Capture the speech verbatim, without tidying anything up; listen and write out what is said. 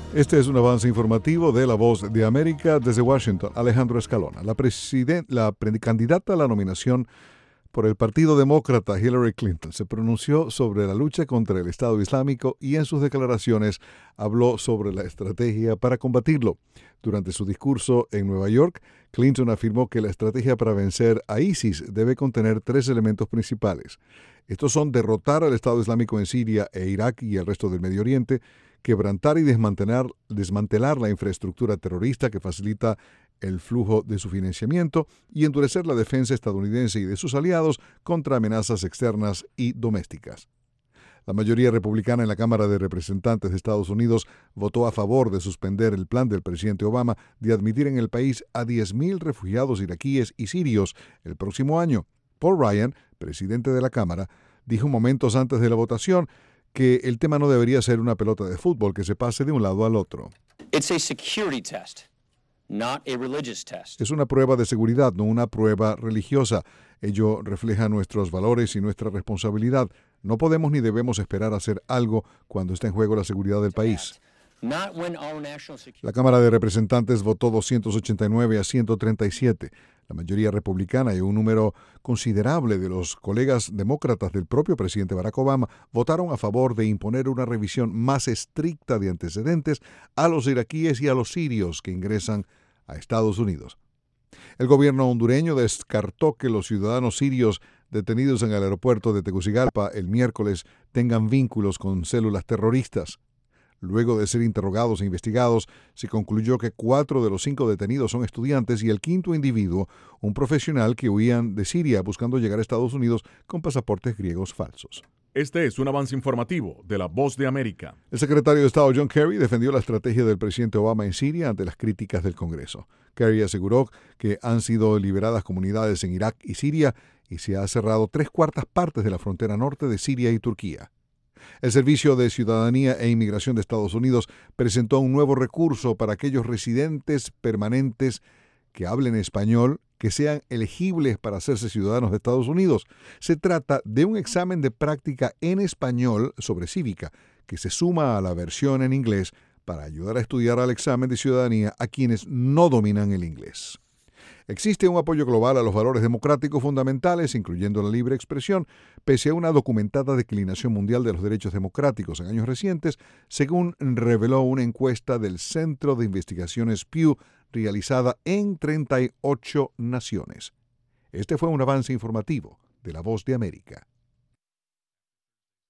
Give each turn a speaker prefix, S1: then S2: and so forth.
S1: Este es un avance informativo de La Voz de América desde Washington. Alejandro Escalona. La, presiden- la candidata a la nominación por el Partido Demócrata, Hillary Clinton, se pronunció sobre la lucha contra el Estado Islámico y en sus declaraciones habló sobre la estrategia para combatirlo. Durante su discurso en Nueva York, Clinton afirmó que la estrategia para vencer a ISIS debe contener tres elementos principales. Estos son derrotar al Estado Islámico en Siria e Irak y el resto del Medio Oriente, quebrantar y desmantelar, desmantelar la infraestructura terrorista que facilita el flujo de su financiamiento y endurecer la defensa estadounidense y de sus aliados contra amenazas externas y domésticas. La mayoría republicana en la Cámara de Representantes de Estados Unidos votó a favor de suspender el plan del presidente Obama de admitir en el país a diez mil refugiados iraquíes y sirios el próximo año. Paul Ryan, presidente de la Cámara, dijo momentos antes de la votación que el tema no debería ser una pelota de fútbol que se pase de un lado al otro.
S2: It's a security test, not a religious test.
S1: Es una prueba de seguridad, no una prueba religiosa. Ello refleja nuestros valores y nuestra responsabilidad. No podemos ni debemos esperar hacer algo cuando está en juego la seguridad del país.
S2: Not when our national security...
S1: La Cámara de Representantes votó doscientos ochenta y nueve a ciento treinta y siete. La mayoría republicana y un número considerable de los colegas demócratas del propio presidente Barack Obama votaron a favor de imponer una revisión más estricta de antecedentes a los iraquíes y a los sirios que ingresan a Estados Unidos. El gobierno hondureño descartó que los ciudadanos sirios detenidos en el aeropuerto de Tegucigalpa el miércoles tengan vínculos con células terroristas. Luego de ser interrogados e investigados, se concluyó que cuatro de los cinco detenidos son estudiantes y el quinto individuo, un profesional que huían de Siria buscando llegar a Estados Unidos con pasaportes griegos falsos.
S3: Este es un avance informativo de La Voz de América.
S1: El secretario de Estado John Kerry defendió la estrategia del presidente Obama en Siria ante las críticas del Congreso. Kerry aseguró que han sido liberadas comunidades en Irak y Siria y se ha cerrado tres cuartas partes de la frontera norte de Siria y Turquía. El Servicio de Ciudadanía e Inmigración de Estados Unidos presentó un nuevo recurso para aquellos residentes permanentes que hablen español que sean elegibles para hacerse ciudadanos de Estados Unidos. Se trata de un examen de práctica en español sobre cívica que se suma a la versión en inglés para ayudar a estudiar al examen de ciudadanía a quienes no dominan el inglés. Existe un apoyo global a los valores democráticos fundamentales, incluyendo la libre expresión, pese a una documentada declinación mundial de los derechos democráticos en años recientes, según reveló una encuesta del Centro de Investigaciones Pew realizada en treinta y ocho naciones. Este fue un avance informativo de La Voz de América.